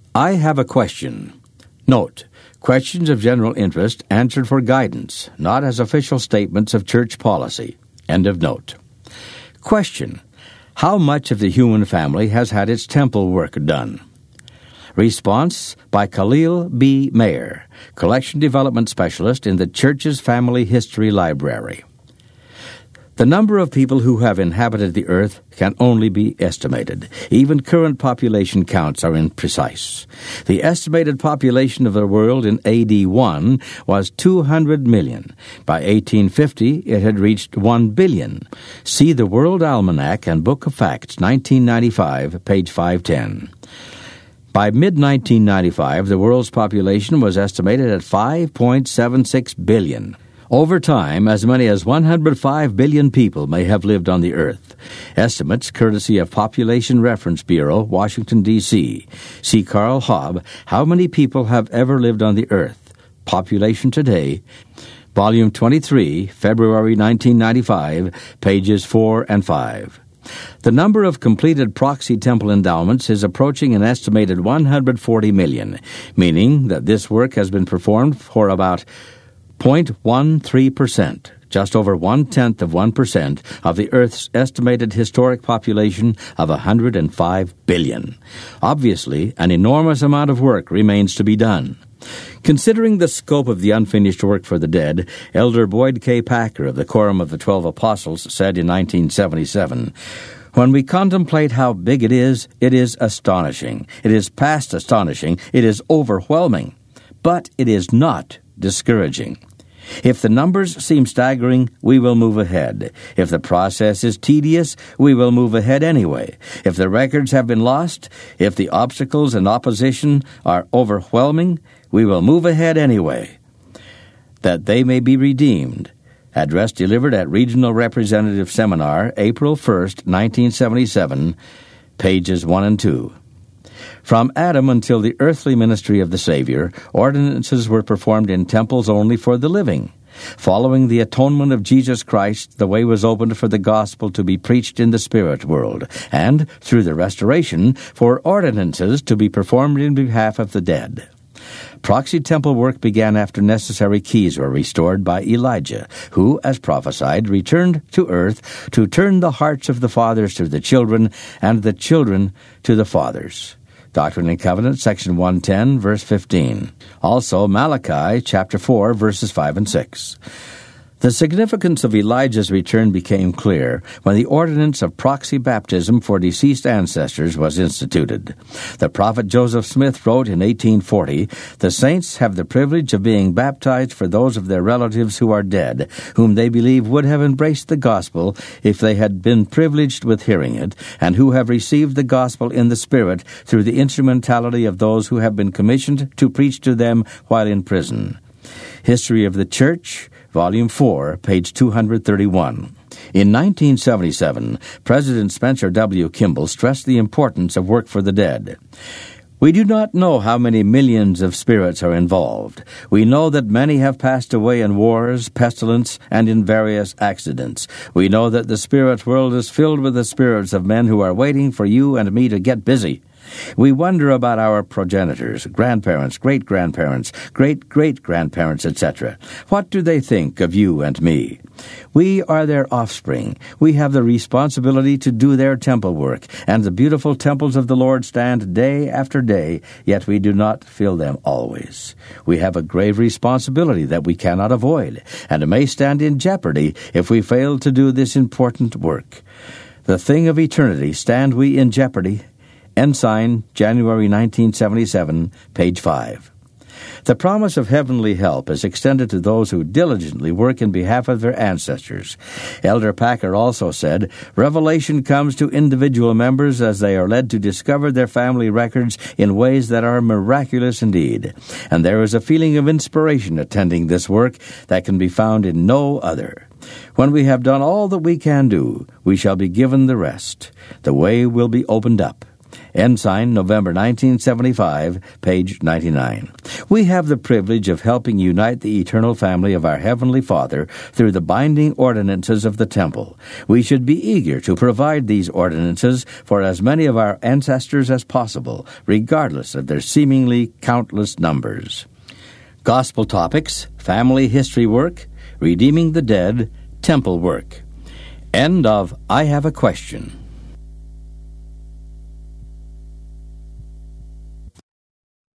I have a question. Note, questions of general interest answered for guidance, not as official statements of church policy. End of note. Question. How much of the human family has had its temple work done? Response by Khalil B. Mayer, Collection Development Specialist in the Church's Family History Library. The number of people who have inhabited the earth can only be estimated. Even current population counts are imprecise. The estimated population of the world in AD 1 was 200 million. By 1850, it had reached 1 billion. See the World Almanac and Book of Facts, 1995, page 510. By mid-1995, the world's population was estimated at 5.76 billion. Over time, as many as 105 billion people may have lived on the earth. Estimates, courtesy of Population Reference Bureau, Washington, D.C. See Carl Hobb, How Many People Have Ever Lived on the Earth? Population Today, Volume 23, February 1995, pages 4 and 5. The number of completed proxy temple endowments is approaching an estimated 140 million, meaning that this work has been performed for about 0.13%, just over 0.1% of the Earth's estimated historic population of 105 billion. Obviously, an enormous amount of work remains to be done. Considering the scope of the unfinished work for the dead, Elder Boyd K. Packer of the Quorum of the 12 Apostles said in 1977, "When we contemplate how big it is astonishing. It is past astonishing. It is overwhelming. But it is not discouraging. If the numbers seem staggering, we will move ahead. If the process is tedious, we will move ahead anyway. If the records have been lost, if the obstacles and opposition are overwhelming, we will move ahead anyway, that they may be redeemed." Address delivered at Regional Representative Seminar, April 1st, 1977, pages 1 and 2. From Adam until the earthly ministry of the Savior, ordinances were performed in temples only for the living. Following the atonement of Jesus Christ, the way was opened for the gospel to be preached in the spirit world, and, through the restoration, for ordinances to be performed in behalf of the dead. Proxy temple work began after necessary keys were restored by Elijah, who, as prophesied, returned to earth to turn the hearts of the fathers to the children and the children to the fathers. Doctrine and Covenants, section 110, verse 15. Also, Malachi, chapter 4, verses 5 and 6. The significance of Elijah's return became clear when the ordinance of proxy baptism for deceased ancestors was instituted. The prophet Joseph Smith wrote in 1840, "The saints have the privilege of being baptized for those of their relatives who are dead, whom they believe would have embraced the gospel if they had been privileged with hearing it, and who have received the gospel in the Spirit through the instrumentality of those who have been commissioned to preach to them while in prison." History of the Church, Volume 4, page 231. In 1977, President Spencer W. Kimball stressed the importance of work for the dead. "We do not know how many millions of spirits are involved. We know that many have passed away in wars, pestilence, and in various accidents. We know that the spirit world is filled with the spirits of men who are waiting for you and me to get busy. We wonder about our progenitors, grandparents, great-grandparents, great-great-grandparents, etc. What do they think of you and me? We are their offspring. We have the responsibility to do their temple work, and the beautiful temples of the Lord stand day after day, yet we do not fill them always. We have a grave responsibility that we cannot avoid, and it may stand in jeopardy if we fail to do this important work. The thing of eternity, stand we in jeopardy? Ensign, January 1977, page 5. The promise of heavenly help is extended to those who diligently work in behalf of their ancestors. Elder Packer also said, "Revelation comes to individual members as they are led to discover their family records in ways that are miraculous indeed. And there is a feeling of inspiration attending this work that can be found in no other. When we have done all that we can do, we shall be given the rest. The way will be opened up." Ensign, November 1975, page 99. We have the privilege of helping unite the eternal family of our Heavenly Father through the binding ordinances of the temple. We should be eager to provide these ordinances for as many of our ancestors as possible, regardless of their seemingly countless numbers. Gospel topics, family history work, redeeming the dead, temple work. End of I Have a Question.